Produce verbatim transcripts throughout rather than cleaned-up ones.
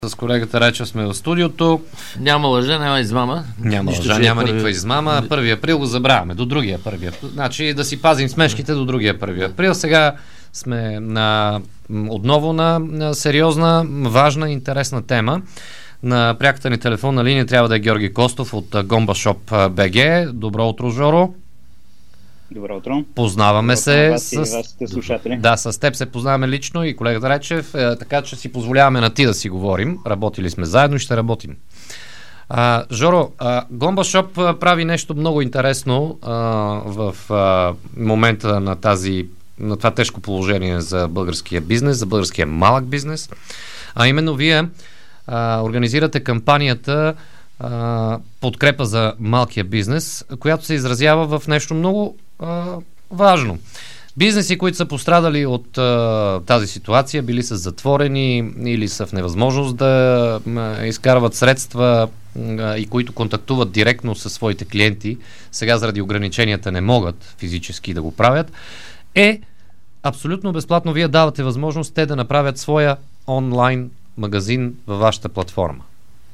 С колегата Речев сме в студиото. Няма лъжа, няма измама. Няма Нищо, лъжа, че е няма първи... никаква измама. Първи април го забравяме. До другия първи април. Значи да си пазим смешките до другия първи април. Сега сме на, отново на, на сериозна, важна, интересна тема. На пряката ни телефонна линия трябва да е Георги Костов от GombaShop би джи. Добро утро, Жоро. Добро утро. Познаваме Добро се вас с... и вашите слушатели. Да, с теб се познаваме лично и колегата Речев, е, така че си позволяваме на ти да си говорим. Работили сме заедно и ще работим. А, Жоро, а, GombaShop прави нещо много интересно а, в а, момента на тази, на това тежко положение за българския бизнес, за българския малък бизнес. А именно вие а, организирате кампанията а, подкрепа за малкия бизнес, която се изразява в нещо много а, важно. Бизнеси, които са пострадали от а, тази ситуация, били са затворени или са в невъзможност да а, изкарват средства а, и които контактуват директно със своите клиенти, сега заради ограниченията не могат физически да го правят, е абсолютно безплатно. Вие давате възможност те да направят своя онлайн магазин във вашата платформа.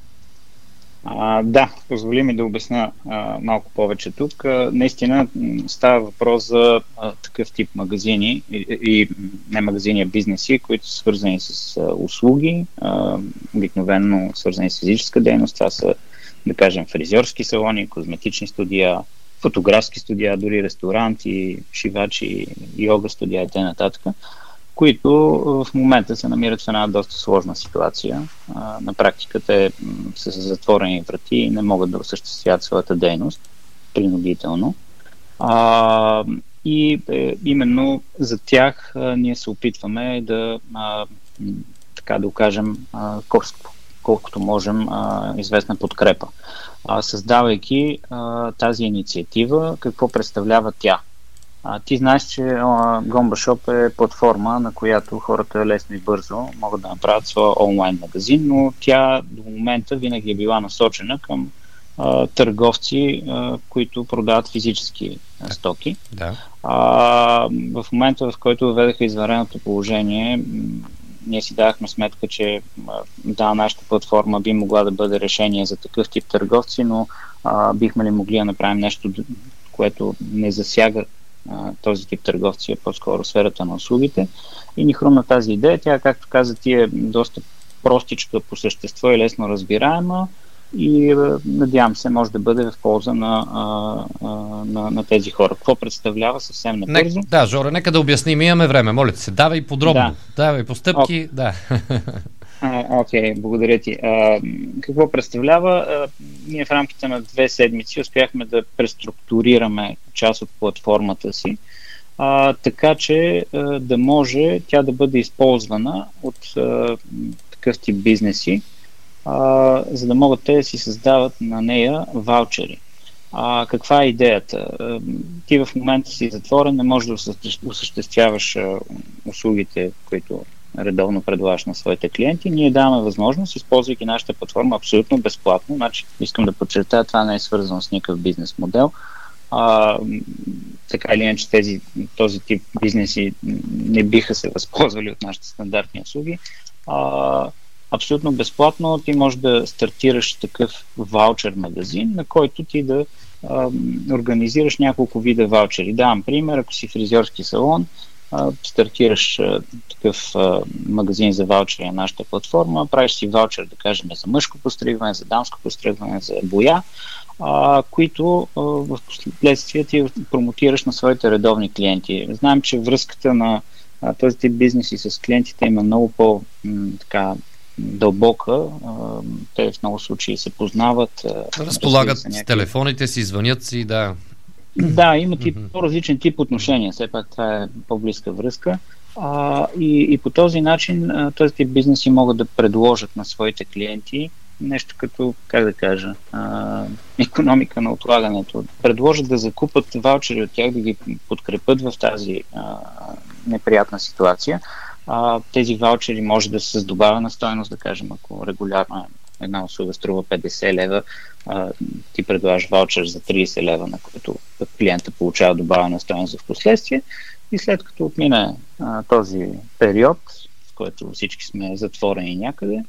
А, да, позволи ми да обясня а, малко повече тук. А, наистина става въпрос за а, такъв тип магазини и, и не магазини, а бизнеси, които са свързани с а, услуги, а, обикновено свързани с физическа дейност. Това са, да кажем, фризьорски салони, козметични студия, фотографски студия, дори ресторанти, шивачи, йога студия и т.н., които в момента се намират в една доста сложна ситуация. А, на практика те са с затворени врати и не могат да осъществяват своята дейност принудително. А, и е, именно за тях а, ние се опитваме да, а, така да окажем, а, колкото, колкото можем а, известна подкрепа. А, създавайки а, тази инициатива, какво представлява тя? А, ти знаеш, че GombaShop е платформа, на която хората лесно и бързо могат да направят своя онлайн магазин, но тя до момента винаги е била насочена към а, търговци, а, които продават физически а, стоки. Да. А, в момента, в който въведаха извънредното положение, ние си давахме сметка, че да, нашата платформа би могла да бъде решение за такъв тип търговци, но а, бихме ли могли да направим нещо, което не засяга този тип търговци, е по-скоро сферата на услугите. И ни хрумна тази идея. Тя, както каза, ти е доста простичка по същество и лесно разбираема и надявам се може да бъде в полза на, на, на тези хора. Какво представлява съвсем набързо? Да, Жоро, нека да обясним. Имаме време, моля ти се. Давай подробно. Да. Давай по стъпки. Okay. Да. Окей, okay, благодаря ти. А, какво представлява? А, ние в рамките на две седмици успяхме да преструктурираме част от платформата си, а, така че а, да може тя да бъде използвана от а, такъв тип бизнеси, а, за да могат те да си създават на нея ваучери. А, каква е идеята? А, ти в момента си затворен, не можеш да осъществяваш а, услугите, които редовно предлагаш на своите клиенти. Ние даваме възможност, използвайки нашата платформа абсолютно безплатно. Значи, искам да подчертая, това не е свързано с никакъв бизнес модел. А, така или иначе тези, този тип бизнеси не биха се възползвали от нашите стандартни услуги. А, абсолютно безплатно ти можеш да стартираш такъв ваучер магазин, на който ти да а, организираш няколко вида ваучери. Давам пример, ако си фризьорски салон, стартираш а, такъв а, магазин за ваучери на нашата платформа, правиш си ваучер, да кажем, за мъжко постригване, за дамско постригване, за боя, а, които а, в последствие ти промотираш на своите редовни клиенти. Знаем, че връзката на а, този тип бизнеси с клиентите има много по- м, така дълбока. А, те в много случаи се познават. Разполагат с някакви... си, звънят си, да. Да, имат и по-различен тип отношения, все пак това е по-близка връзка. А, и, и по този начин а, този тип бизнеси могат да предложат на своите клиенти нещо като, как да кажа, а, икономика на отлагането. Предложат да закупат ваучери от тях, да ги подкрепят в тази а, неприятна ситуация. А, тези ваучери може да са с добавена стойност, да кажем, ако регулярно една услуга струва петдесет лева, а, ти предлагаш ваучер за тридесет лева, на който клиента получава добавена стойност в последствие. И след като отмине а, този период, в който всички сме затворени някъде,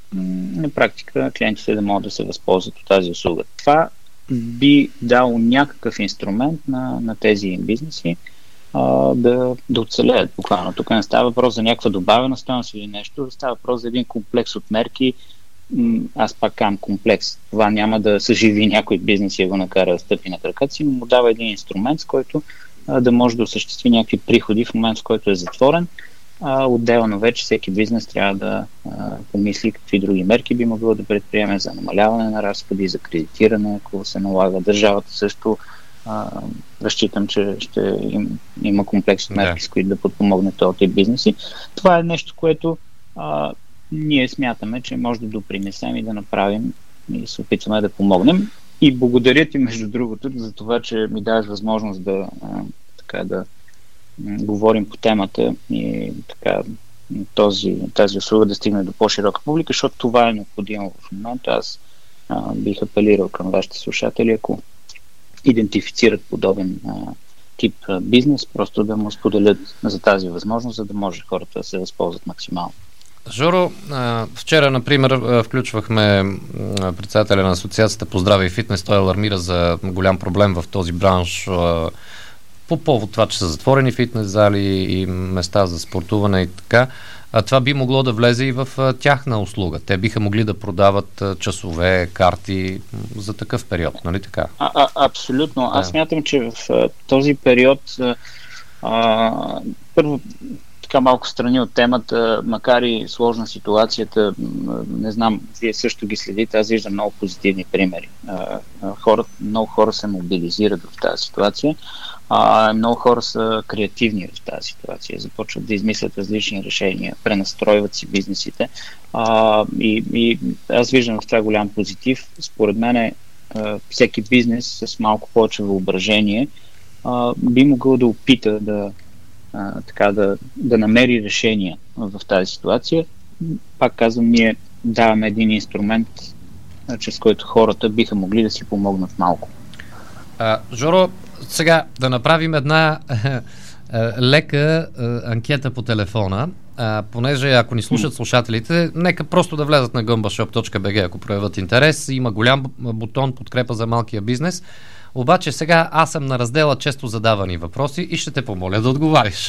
на практика клиентите да могат да се възползват от тази услуга. Това би дал някакъв инструмент на, на тези бизнеси а, да, да оцелеят буквално. Тук не става въпрос за някаква добавена стойност или нещо, става въпрос за един комплекс от мерки. Аз пак казвам комплекс. Това няма да съживи някой бизнес и го накара да стъпи на краката си, но му дава един инструмент, с който а, да може да осъществи някакви приходи в момент, в който е затворен. А, отделно вече всеки бизнес трябва да а, помисли какви други мерки би могло да предприеме за намаляване на разходи, за кредитиране, ако се налага. Държавата също а, разчитам, че ще им, има комплекс от мерки, yeah. с които да подпомогне този бизнеси. Това е нещо, което а, ние смятаме, че може да допринесем и да направим и се опитваме да помогнем. И благодаря ти, между другото, за това, че ми даваш възможност да, а, така, да говорим по темата и така този, тази услуга да стигне до по-широка публика, защото това е необходимо в момента. Аз а, бих апелирал към вашите слушатели, ако идентифицират подобен а, тип а, бизнес, просто да му споделят за тази възможност, за да може хората да се възползват максимално. Жоро, вчера, например, включвахме председателя на Асоциацията по здраве и фитнес. Той алармира за голям проблем в този бранш по повод това, че са затворени фитнес зали и места за спортуване и така. А това би могло да влезе и в тяхна услуга. Те биха могли да продават часове, карти за такъв период, нали така? А, а, абсолютно. Да. Аз смятам, че в този период а, първо така малко страни от темата, макар и сложна ситуацията, не знам, вие също ги следите, аз виждам много позитивни примери. Хора, много хора се мобилизират в тази ситуация, а много хора са креативни в тази ситуация, започват да измислят различни решения, пренастройват си бизнесите а, и, и аз виждам в това голям позитив. Според мен всеки бизнес с малко повече въображение а, би могъл да опита да А, така да, да намери решения в тази ситуация. Пак казвам, ние даваме един инструмент, чрез който хората биха могли да си помогнат малко. А, Жоро, сега да направим една лека анкета по телефона, а, понеже ако ни слушат слушателите, нека просто да влезат на гъмбашоп точка би джи, ако проявят интерес. Има голям бутон подкрепа за малкия бизнес. Обаче сега аз съм на раздела често задавани въпроси и ще те помоля да отговариш.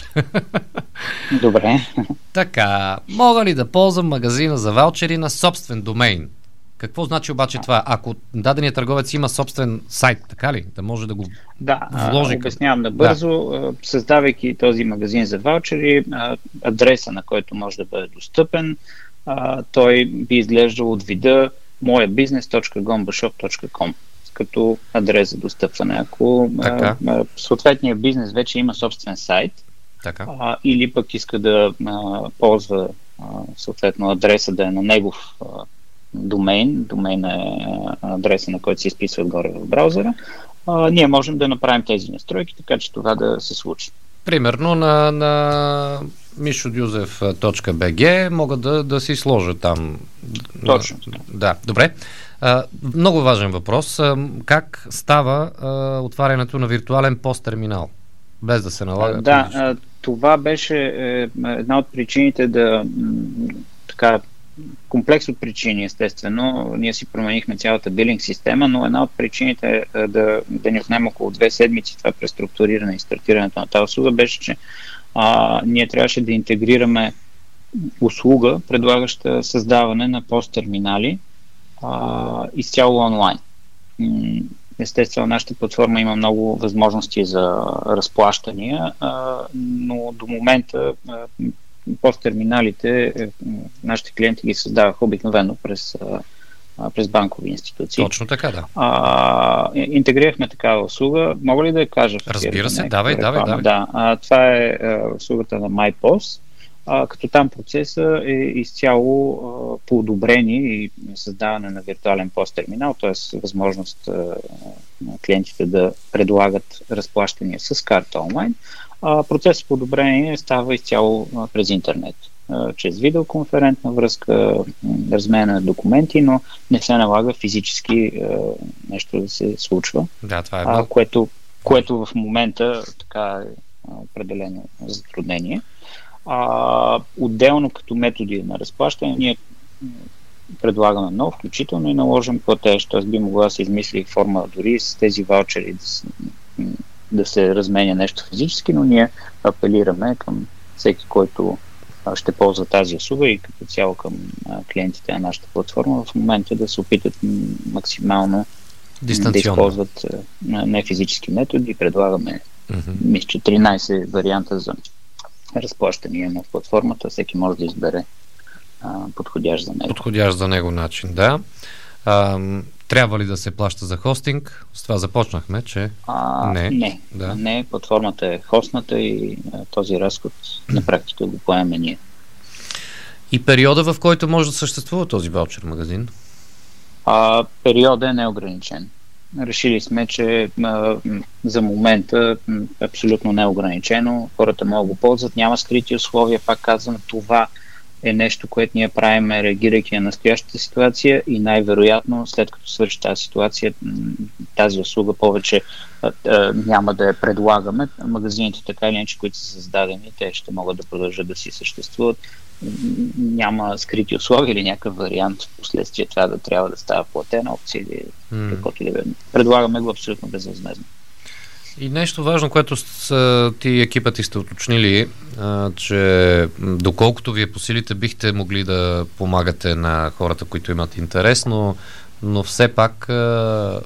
Добре. Така, мога ли да ползвам магазина за ваучери на собствен домейн? Какво значи обаче това? Ако даденият търговец има собствен сайт, така ли? Да може да го да, вложи? Да, обяснявам набързо. Да. Създавайки този магазин за ваучери, адреса, на който може да бъде достъпен, той би изглеждал от вида моя бизнес точка гомбашоп точка ком като адрес за достъпване. Ако а, а, съответният бизнес вече има собствен сайт, така. А, или пък иска да а, ползва а, съответно адреса да е на негов а, домейн, домейн е адреса, на който се изписва отгоре в браузъра, а, ние можем да направим тези настройки, така че това да се случи. Примерно на, на мишодюзев точка би джи мога да, да си сложа там. Точно. Да, добре. А, много важен въпрос. А, как става а, отварянето на виртуален пост-терминал? Без да се налага. Да, а, това беше е, една от причините да м, така комплекс от причини, естествено. Ние си променихме цялата билинг система, но една от причините е да, да ни отнема около две седмици това преструктуриране и стартирането на тази услуга беше, че а, ние трябваше да интегрираме услуга, предлагаща създаване на пост-терминали а, изцяло онлайн. Естествено, нашата платформа има много възможности за разплащания, а, но до момента а, пост-терминалите нашите клиенти ги създаваха обикновено през, а, през банкови институции. Точно така, да. А, интегрирахме такава услуга. Мога ли да я кажа? Разбира се, давай, давай, давай. Да, а, това е а, услугата на MyPost, а, като там процесът е изцяло а, по одобрение и създаване на виртуален пост-терминал, т.е. възможност а, на клиентите да предлагат разплащания с карта онлайн. Процесът по одобрение става изцяло а, през интернет, а, чрез видеоконферентна връзка, размена на документи, но не се налага физически а, нещо да се случва, да, това е а, което, което в момента така е определено затруднение. А, отделно като методи на разплащане, ние предлагаме много, включително и наложен платеж, т.е. би могла да се измисли форма дори с тези ваучери да се, да се разменя нещо физически, но ние апелираме към всеки, който ще ползва тази услуга и като цяло към клиентите на нашата платформа в момента да се опитат максимално да използват нефизически методи. Предлагаме mm-hmm. мисля, че тринайсет варианта за разплащане в платформата. Всеки може да избере а, подходящ за него. Подходящ за него начин, да. А, трябва ли да се плаща за хостинг? С това започнахме, че а, не. Не, да. не, платформата е хостната и а, този разход на практика го поеме ние. И периода, в който може да съществува този ваучер магазин? А, периода е неограничен. Решили сме, че а, за момента м, абсолютно неограничено. Хората могат да го ползват, няма скрити условия. Пак казвам, това е нещо, което ние правим, реагирайки на настоящата ситуация и най-вероятно, след като свърши тази ситуация, тази услуга повече а, а, няма да я предлагаме. Магазините, така или иначе, които са създадени, те ще могат да продължат да си съществуват. Няма скрити условия или някакъв вариант в последствие това да трябва да става платена опция или mm. каквото и да бъде. Предлагаме го абсолютно безвъзмездно. И нещо важно, което с, ти и екипът ти сте уточнили, а, че доколкото вие по силите бихте могли да помагате на хората, които имат интерес, но, но все пак а,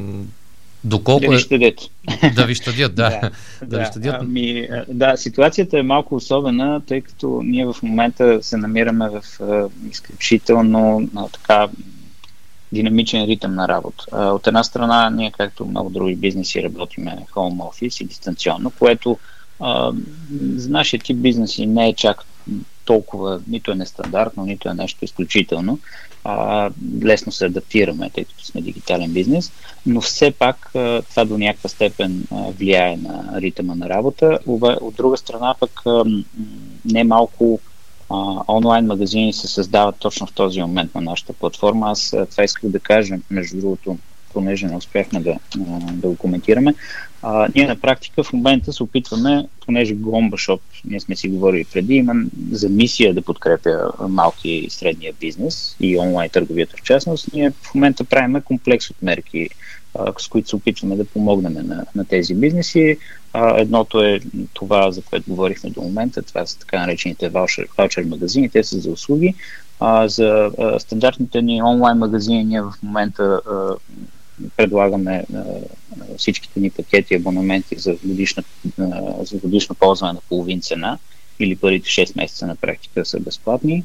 доколко да ви щадят. Е... Да ви щадят, да. да, да, да, ви щадят. Ами, да, ситуацията е малко особена, тъй като ние в момента се намираме в а, изключително а, така динамичен ритъм на работа. А, от една страна, ние, както много други бизнеси, работиме home office и дистанционно, което а, за нашия тип бизнеси не е чак толкова, нито е нестандартно, нито е нещо изключително. А, лесно се адаптираме, тъй като сме дигитален бизнес, но все пак а, това до някаква степен а, влияе на ритъма на работа. От друга страна пък а, не малко а, онлайн магазини се създават точно в този момент на нашата платформа. Аз а, това исках да кажа, между другото, понеже не успяхме да, да го коментираме. А, ние на практика в момента се опитваме, понеже Gomba Shop, ние сме си говорили преди, има за мисия да подкрепя малки и средния бизнес и онлайн търговията в частност. Ние в момента правим комплекс от мерки, а, с които се опитваме да помогнем на, на тези бизнеси. А, едното е това, за което говорихме до момента, това са така наречените ваучер, ваучер магазини, те са за услуги. А, за а, стандартните ни онлайн магазини ние в момента а, предлагаме а, всичките ни пакети, абонаменти за годишно, а, за годишно ползване на половин цена или първите шест месеца на практика са безплатни.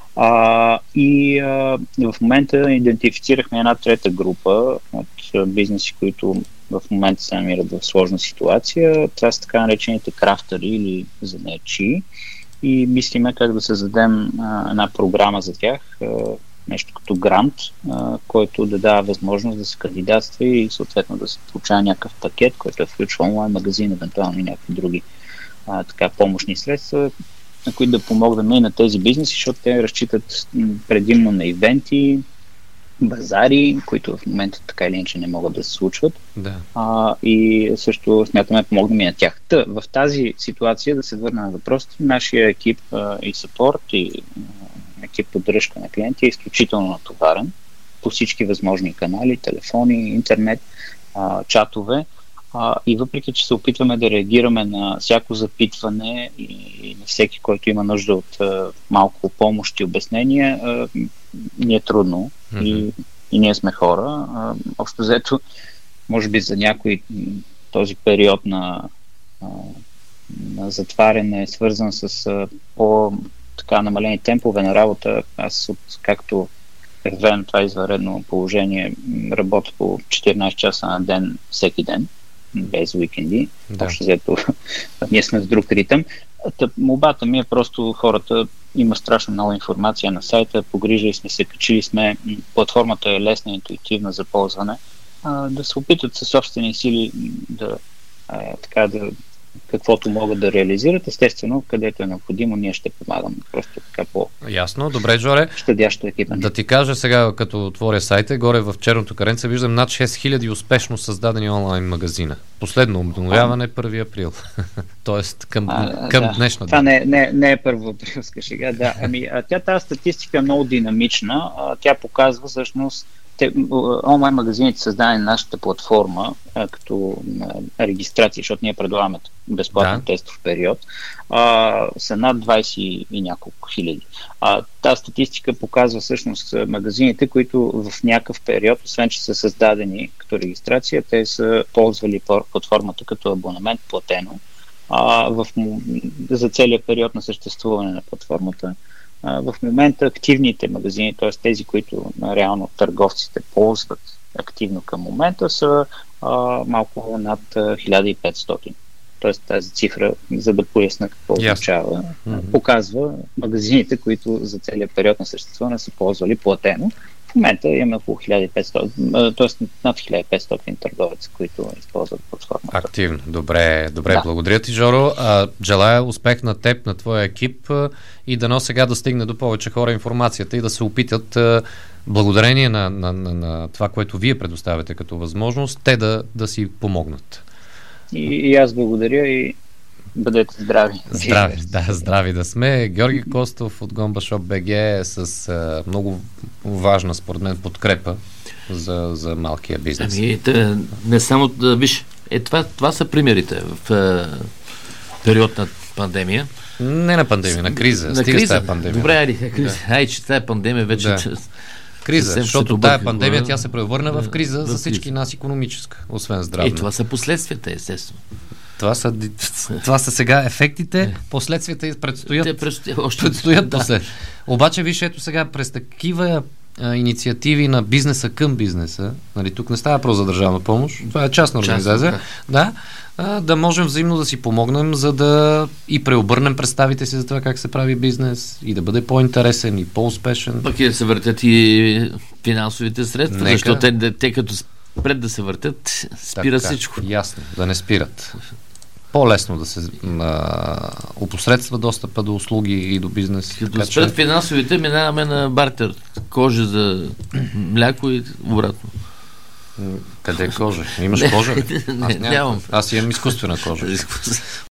А, и а, в момента идентифицирахме една трета група от а, бизнеси, които в момента се намират в сложна ситуация. Това са така наречените крафтъри или занаятчии. И мислиме как да създадем а, една програма за тях, а, нещо като грант, а, който да дава възможност да се кандидатства и съответно да се получава някакъв пакет, който включва онлайн магазин, евентуално и някакви други а, така помощни средства, на които да помогнем и на тези бизнеси, защото те разчитат предимно на ивенти, базари, които в момента така или иначе не могат да се случват. Да. А, и също смятаме да помогнем и на тях. Та, в тази ситуация, да се върна на въпросите, нашия екип а, и съпорт, и а, екип поддръжка на клиенти е изключително натоварен по всички възможни канали, телефони, интернет, а, чатове. А, и въпреки, че се опитваме да реагираме на всяко запитване и, и на всеки, който има нужда от а, малко помощ и обяснение, а, ни е трудно. Mm-hmm. И, и ние сме хора. А, общо взето, може би за някой този период на, а, на затваряне е свързан с а, по-така намалени темпове на работа. Аз, от, както е време това извънредно положение, работя по четиринайсет часа на ден всеки ден, без уикенди. Да. Общо взето, ние сме в друг ритъм. Молбата ми е просто хората, има страшно много информация на сайта, погрижили сме се, качили сме, платформата е лесна и интуитивна за ползване, а, да се опитат със собствени сили да, а, така, да каквото могат да реализират. Естествено, където е необходимо, ние ще помагаме. Просто така по... Ясно, добре, Жоре. щадящо екипа. Да ти кажа сега, като отворя сайта, горе в черното каренце виждам над шест хиляди успешно създадени онлайн магазина. Последно обновяване първи април. Тоест към, а, към да. днешна Това дата. не, не, не е първоаприлска шега. Да. Ами, а тя тази статистика е много динамична. А, тя показва всъщност те, онлайн магазините, създадени на нашата платформа, а, като а, регистрация, защото ние предлагаме безплатен да. тестов период, а, са над двайсет и няколко хиляди. А, тази статистика показва всъщност магазините, които в някакъв период, освен че са създадени като регистрация, те са ползвали платформата като абонамент платено. А, в, за целият период на съществуване на платформата. А, в момента активните магазини, т.е. тези, които реално търговците ползват активно към момента, са а, малко над хиляда и петстотин. Т.е. тази цифра, за да поясна какво означава, mm-hmm. показва магазините, които за целият период на съществуване са ползвали платено. В момента имаме около хиляда и петстотин, т.е. над хиляда и петстотин търговеци, които използват платформата. Активно. Добре, добре, да. Благодаря ти, Жоро. А, желая успех на теб, на твоя екип а, и дано сега да стигне до повече хора информацията и да се опитат а, благодарение на, на, на, на това, което вие предоставяте като възможност, те да, да си помогнат. И, и аз благодаря и бъдете здрави. Здрави, да, здрави да сме. Георги Костов от GombaShop би джи е с а, много важна, според мен, подкрепа за, за малкия бизнес. Ами, тъ, не само да виж, е, това, това са примерите в а, период на пандемия. Не на пандемия, на криза. На Стига криза. с тая пандемия. Добре, айде, криза. Да. Ай, че тая пандемия вече... Да. Че, криза, защото тая пандемия тя се превърна в криза да, за всички криза. нас икономическа, освен здравна. И това са последствията, естествено. Това са, това са сега ефектите, последствията и предстоят. Те предстоят още. Предстоят да. послед. Обаче, виж, ето сега, през такива а, инициативи на бизнеса към бизнеса, нали, тук не става про за държавна помощ, това е частна организация, да, да, а, да можем взаимно да си помогнем, за да и преобърнем представите си за това как се прави бизнес и да бъде по-интересен и по-успешен. Пък и да се въртят и финансовите средства, Нека... защото те, те като пред да се въртят, спира така, всичко. Ясно, да не спират. По-лесно да се а, опосредства достъпа до услуги и до бизнес. Като спред че... финансовите, минаваме на бартер. Кожа за мляко и обратно. Къде е кожа? Имаш кожа? Не, Аз, нямам. Аз имам изкуствена кожа.